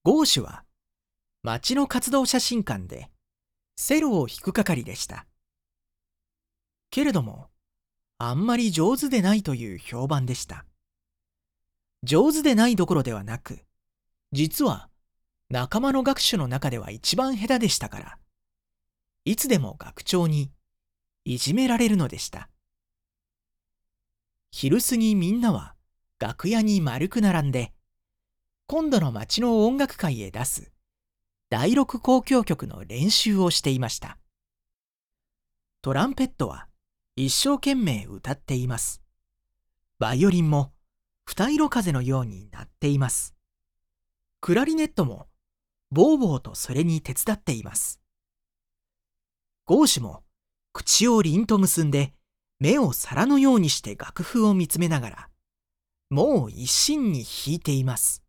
ゴーシュは町の活動写真館でセロを弾く係でした。けれども、あんまり上手でないという評判でした。上手でないどころではなく、実は仲間の学手の中では一番下手でしたから、いつでも学長にいじめられるのでした。昼過ぎみんなは楽屋に丸く並んで、今度の町の音楽会へ出す第六交響曲の練習をしていました。トランペットは一生懸命歌っています。バイオリンも二色風のように鳴っています。クラリネットもボーボーとそれに手伝っています。ゴーシュも口を凛と結んで目を皿のようにして楽譜を見つめながら、もう一心に弾いています。